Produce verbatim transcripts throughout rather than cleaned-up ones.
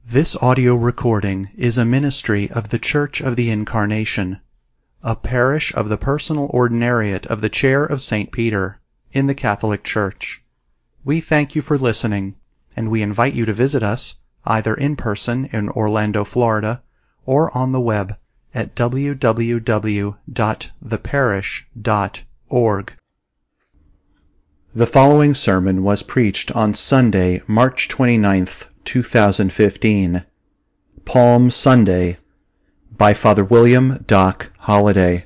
This audio recording is a ministry of the Church of the Incarnation, a parish of the Personal Ordinariate of the Chair of Saint Peter, in the Catholic Church. We thank you for listening, and we invite you to visit us, either in person in Orlando, Florida, or on the web at w w w dot the parish dot org. The following sermon was preached on Sunday, March twenty-ninth, two thousand fifteen, Palm Sunday, by Father William Doc Holliday.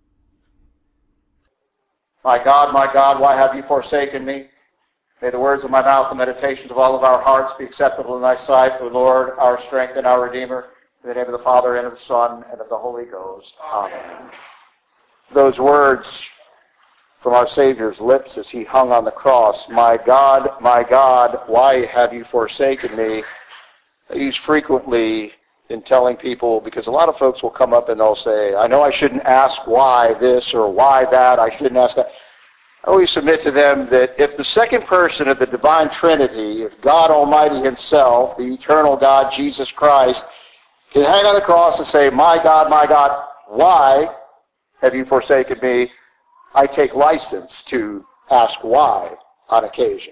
My God, my God, why have you forsaken me? May the words of my mouth and meditations of all of our hearts be acceptable in thy sight, O Lord, our strength and our Redeemer. In the name of the Father, and of the Son, and of the Holy Ghost. Amen. Those words from our Savior's lips as he hung on the cross, my God, my God, why have you forsaken me? I use frequently in telling people, because a lot of folks will come up and they'll say, I know I shouldn't ask why this or why that, I shouldn't ask that. I always submit to them that if the second person of the divine Trinity, if God Almighty himself, the eternal God, Jesus Christ, can hang on the cross and say, my God, my God, why have you forsaken me? I take license to ask why on occasion.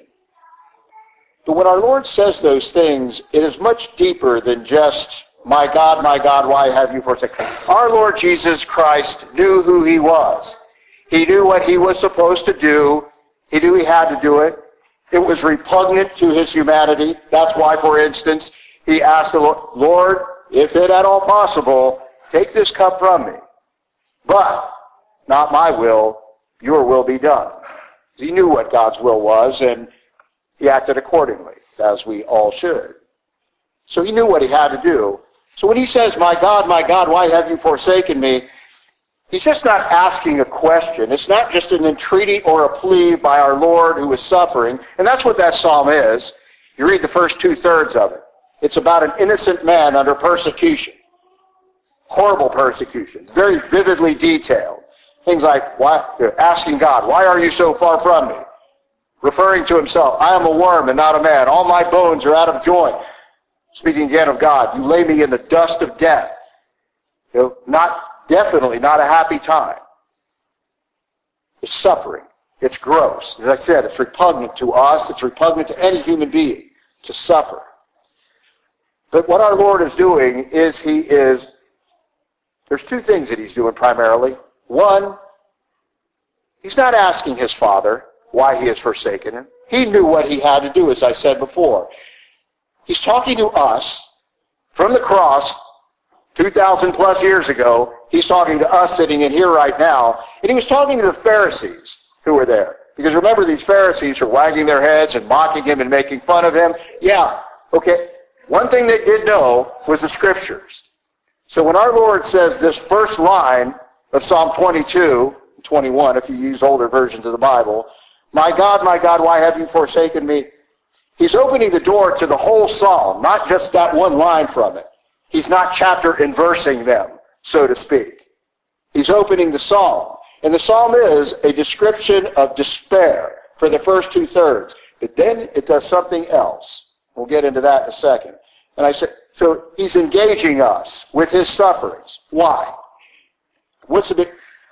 But when our Lord says those things, it is much deeper than just, my God, my God, why have you forsaken me? Our Lord Jesus Christ knew who he was. He knew what he was supposed to do. He knew he had to do it. It was repugnant to his humanity. That's why, for instance, he asked the Lord, Lord, if it at all possible, take this cup from me. But not my will, your will be done. He knew what God's will was, and he acted accordingly, as we all should. So he knew what he had to do. So when he says, my God, my God, why have you forsaken me? He's just not asking a question. It's not just an entreaty or a plea by our Lord who is suffering. And that's what that psalm is. You read the first two-thirds of it. It's about an innocent man under persecution. Horrible persecution. Very vividly detailed. Things like why, asking God, why are you so far from me? Referring to himself, I am a worm and not a man. All my bones are out of joint. Speaking again of God, you lay me in the dust of death. You know, not, definitely not a happy time. It's suffering. It's gross. As I said, it's repugnant to us. It's repugnant to any human being to suffer. But what our Lord is doing is he is, there's two things that he's doing primarily. One, he's not asking his Father why he has forsaken him. He knew what he had to do, as I said before. He's talking to us from the cross two thousand plus years ago. He's talking to us sitting in here right now. And he was talking to the Pharisees who were there. Because remember, these Pharisees are wagging their heads and mocking him and making fun of him. Yeah, okay. One thing they did know was the Scriptures. So when our Lord says this first line of Psalm twenty-two, twenty-one, if you use older versions of the Bible, my God, my God, why have you forsaken me? He's opening the door to the whole psalm, not just that one line from it. He's not chapter and versing them, so to speak. He's opening the psalm. And the psalm is a description of despair for the first two-thirds. But then it does something else. We'll get into that in a second. And I said, so he's engaging us with his sufferings. Why? What's the big...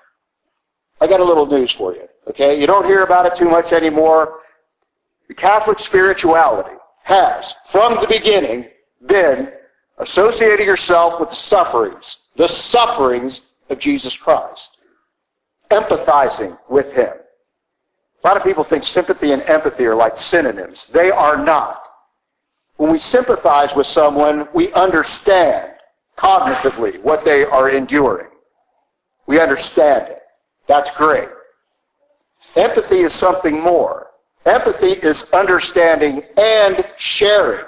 I got a little news for you, okay? You don't hear about it too much anymore. The Catholic spirituality has, from the beginning, been associating yourself with the sufferings, the sufferings of Jesus Christ. Empathizing with him. A lot of people think sympathy and empathy are like synonyms. They are not. When we sympathize with someone, we understand cognitively what they are enduring. We understand it. That's great. Empathy is something more. Empathy is understanding and sharing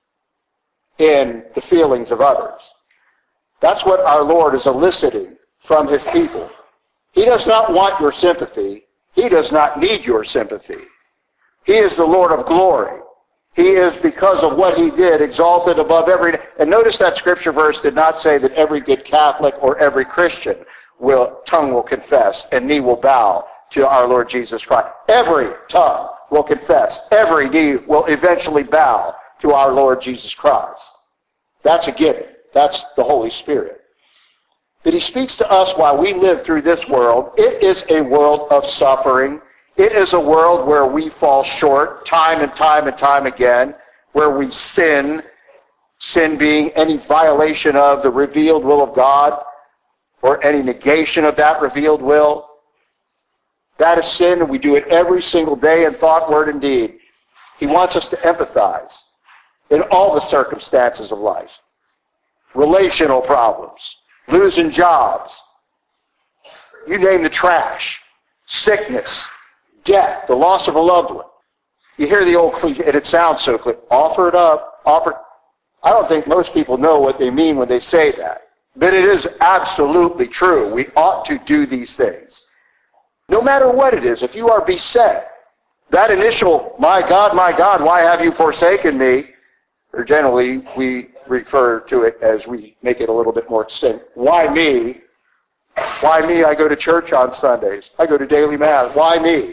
in the feelings of others. That's what our Lord is eliciting from his people. He does not want your sympathy. He does not need your sympathy. He is the Lord of glory. He is, because of what he did, exalted above every... And notice that scripture verse did not say that every good Catholic or every Christian will tongue will confess and knee will bow to our Lord Jesus Christ. Every tongue will confess. Every knee will eventually bow to our Lord Jesus Christ. That's a given. That's the Holy Spirit. But he speaks to us while we live through this world. It is a world of suffering. It is a world where we fall short time and time and time again, where we sin, sin being any violation of the revealed will of God or any negation of that revealed will. That is sin, and we do it every single day in thought, word, and deed. He wants us to empathize in all the circumstances of life. Relational problems, losing jobs, you name the trash, sickness, death, the loss of a loved one. You hear the old cliche, and it sounds so clear, offer it up, offer. I don't think most people know what they mean when they say that. But it is absolutely true. We ought to do these things. No matter what it is, if you are beset, that initial, my God, my God, why have you forsaken me? Or generally, we refer to it as we make it a little bit more extinct. Why me? Why me? I go to church on Sundays. I go to daily mass. Why me?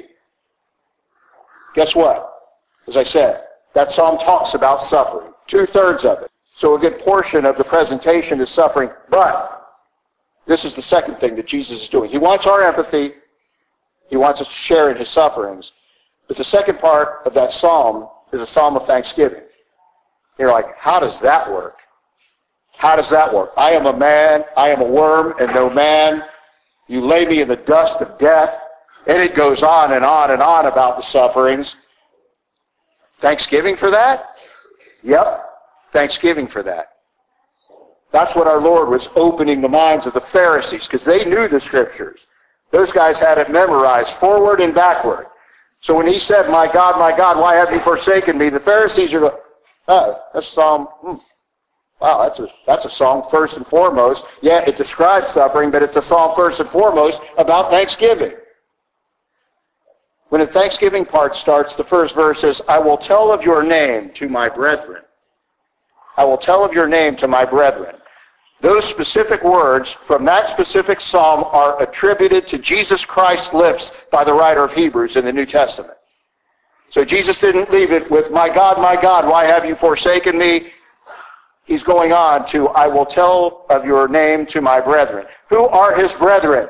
Guess what? As I said, that psalm talks about suffering. Two-thirds of it. So a good portion of the presentation is suffering. But this is the second thing that Jesus is doing. He wants our empathy. He wants us to share in his sufferings. But the second part of that psalm is a psalm of thanksgiving. You're like, how does that work? How does that work? I am a man, I am a worm, and no man. You lay me in the dust of death. And it goes on and on and on about the sufferings. Thanksgiving for that? Yep, thanksgiving for that. That's what our Lord was opening the minds of the Pharisees, because they knew the Scriptures. Those guys had it memorized forward and backward. So when he said, my God, my God, why have you forsaken me? The Pharisees are going, oh, that's Psalm, hmm. Wow, that's a, that's a song first and foremost. Yeah, it describes suffering, but it's a song first and foremost about thanksgiving. When the thanksgiving part starts, the first verse is, I will tell of your name to my brethren. I will tell of your name to my brethren. Those specific words from that specific psalm are attributed to Jesus Christ's lips by the writer of Hebrews in the New Testament. So Jesus didn't leave it with, my God, my God, why have you forsaken me? He's going on to, I will tell of your name to my brethren. Who are his brethren?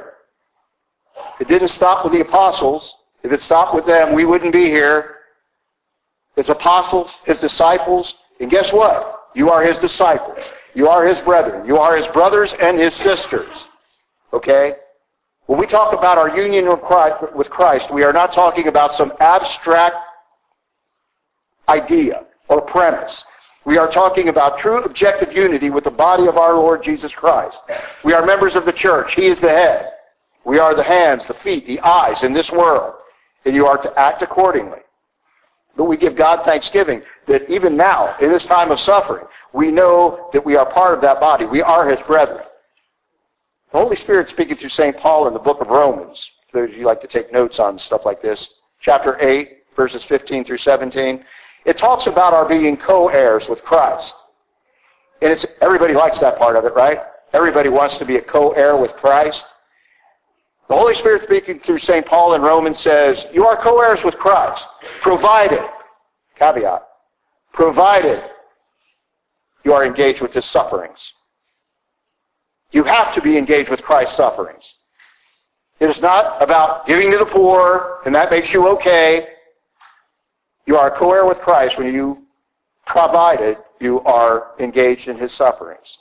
It didn't stop with the apostles. If it stopped with them, we wouldn't be here. His apostles, his disciples, and guess what? You are his disciples. You are his brethren. You are his brothers and his sisters. Okay? When we talk about our union with Christ, we are not talking about some abstract idea or premise. We are talking about true objective unity with the body of our Lord Jesus Christ. We are members of the church. He is the head. We are the hands, the feet, the eyes in this world. And you are to act accordingly. But we give God thanksgiving that even now, in this time of suffering, we know that we are part of that body. We are his brethren. The Holy Spirit speaking through Saint Paul in the book of Romans, for those of you who like to take notes on stuff like this, chapter eight, verses fifteen through seventeen, it talks about our being co-heirs with Christ. And it's everybody likes that part of it, right? Everybody wants to be a co-heir with Christ. The Holy Spirit speaking through Saint Paul in Romans says, you are co-heirs with Christ, provided, caveat, provided you are engaged with his sufferings. You have to be engaged with Christ's sufferings. It is not about giving to the poor, and that makes you okay. You are a co-heir with Christ when you, provided you are engaged in his sufferings.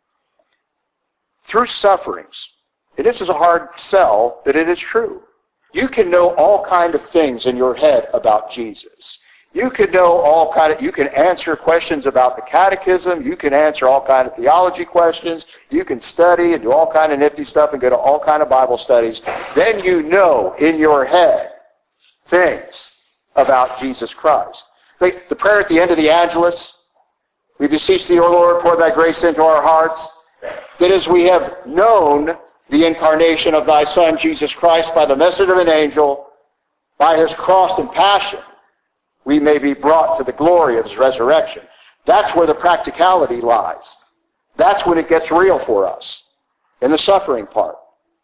Through sufferings, and this is a hard sell, but it is true. You can know all kind of things in your head about Jesus. You can know all kind of, you can answer questions about the catechism. You can answer all kind of theology questions. You can study and do all kind of nifty stuff and go to all kind of Bible studies. Then you know in your head things about Jesus Christ. Like the prayer at the end of the Angelus, we beseech thee, O Lord, pour thy grace into our hearts, that as we have known the incarnation of thy Son, Jesus Christ, by the message of an angel, by his cross and passion, we may be brought to the glory of his resurrection. That's where the practicality lies. That's when it gets real for us, in the suffering part.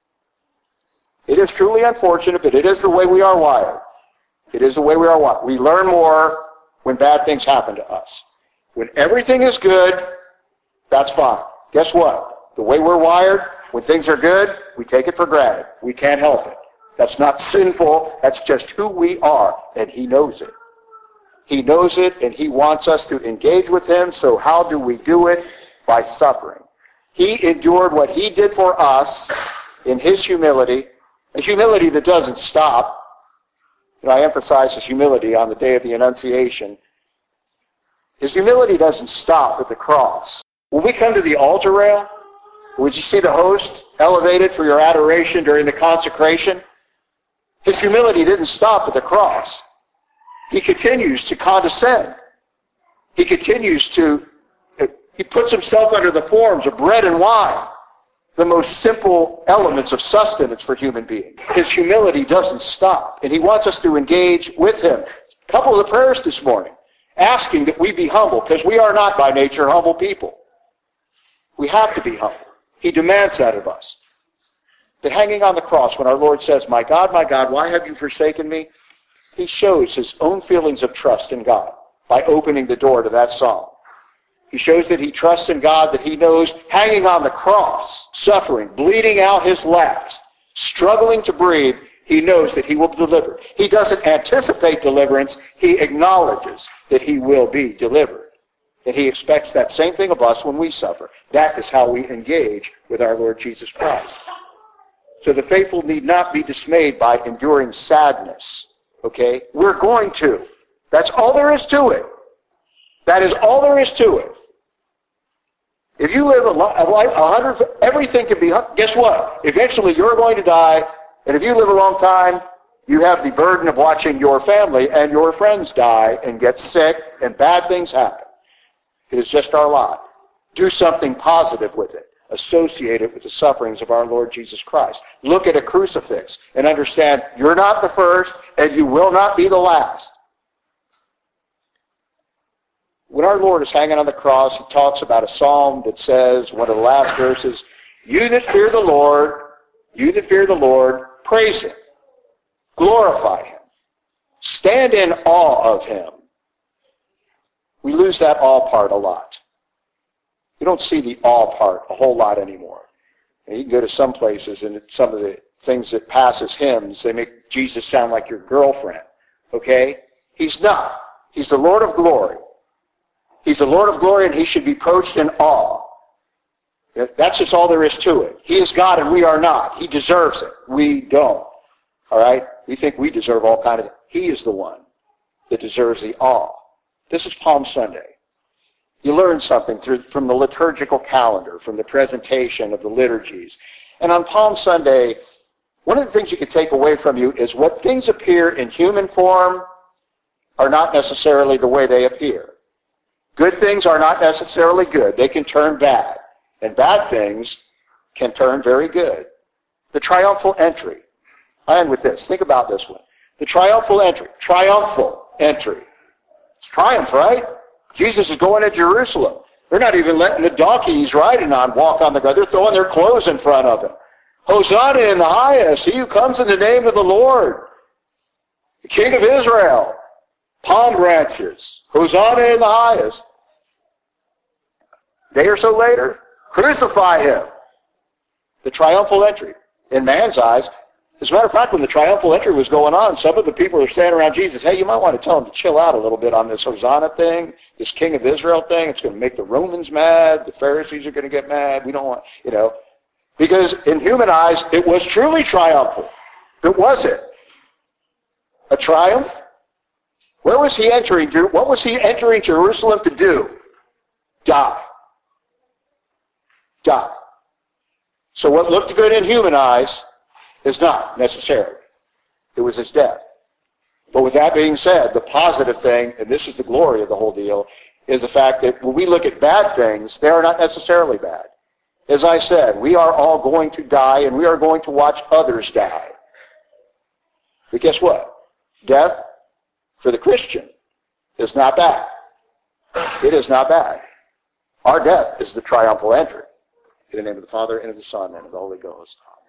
It is truly unfortunate, but it is the way we are wired. It is the way we are wired. We learn more when bad things happen to us. When everything is good, That's fine. Guess what? The way we're wired, when things are good, we take it for granted. We can't help it. That's not sinful. That's just who we are, and he knows it. He knows it, and he wants us to engage with him. So how do we do it? By suffering. He endured what he did for us in his humility, a humility that doesn't stop. You know, I emphasize his humility on the day of the Annunciation. His humility doesn't stop at the cross. When we come to the altar rail, would you see the host elevated for your adoration during the consecration? His humility didn't stop at the cross. He continues to condescend. He continues to, he puts himself under the forms of bread and wine, the most simple elements of sustenance for human beings. His humility doesn't stop, and he wants us to engage with him. A couple of the prayers this morning, asking that we be humble, because we are not by nature humble people. We have to be humble. He demands that of us. But hanging on the cross, when our Lord says, "My God, my God, why have you forsaken me?" he shows his own feelings of trust in God by opening the door to that psalm. He shows that he trusts in God, that he knows hanging on the cross, suffering, bleeding out his last, struggling to breathe, he knows that he will deliver. He doesn't anticipate deliverance. He acknowledges that he will be delivered. And he expects that same thing of us when we suffer. That is how we engage with our Lord Jesus Christ. So the faithful need not be dismayed by enduring sadness. Okay? We're going to. That's all there is to it. That is all there is to it. If you live a life, a hundred, everything can be, guess what? Eventually you're going to die, and if you live a long time, you have the burden of watching your family and your friends die and get sick, and bad things happen. It is just our lot. Do something positive with it. Associate it with the sufferings of our Lord Jesus Christ. Look at a crucifix and understand you're not the first and you will not be the last. When our Lord is hanging on the cross, he talks about a psalm that says, one of the last verses, "You that fear the Lord, you that fear the Lord, praise him, glorify him, stand in awe of him." We lose that awe part a lot. You don't see the awe part a whole lot anymore. And you can go to some places and some of the things that pass as hymns, they make Jesus sound like your girlfriend. Okay? He's not. He's the Lord of glory. He's the Lord of glory, and he should be approached in awe. That's just all there is to it. He is God and we are not. He deserves it. We don't. All right? We think we deserve all kind of... He is the one that deserves the awe. This is Palm Sunday. You learn something through, from the liturgical calendar, from the presentation of the liturgies. And on Palm Sunday, one of the things you can take away from you is what things appear in human form are not necessarily the way they appear. Good things are not necessarily good. They can turn bad. And bad things can turn very good. The triumphal entry. I end with this. Think about this one. The triumphal entry. Triumphal entry. It's triumph, right? Jesus is going to Jerusalem. They're not even letting the donkey he's riding on walk on the ground. They're throwing their clothes in front of him. Hosanna in the highest. He who comes in the name of the Lord. The King of Israel. Palm branches. Hosanna in the highest. A day or so later, crucify him. The triumphal entry. In man's eyes, as a matter of fact, when the triumphal entry was going on, some of the people were standing around Jesus. Hey, you might want to tell him to chill out a little bit on this Hosanna thing, this King of Israel thing. It's going to make the Romans mad. The Pharisees are going to get mad. We don't want, you know. Because in human eyes, it was truly triumphal. But was it? A triumph? Where was he entering? What was he entering Jerusalem to do? Die. Die. So what looked good in human eyes is not necessarily. It was his death. But with that being said, the positive thing, and this is the glory of the whole deal, is the fact that when we look at bad things, they are not necessarily bad. As I said, we are all going to die, and we are going to watch others die. But guess what? Death, for the Christian, is not bad. It is not bad. Our death is the triumphal entry. In the name of the Father, and of the Son, and of the Holy Ghost.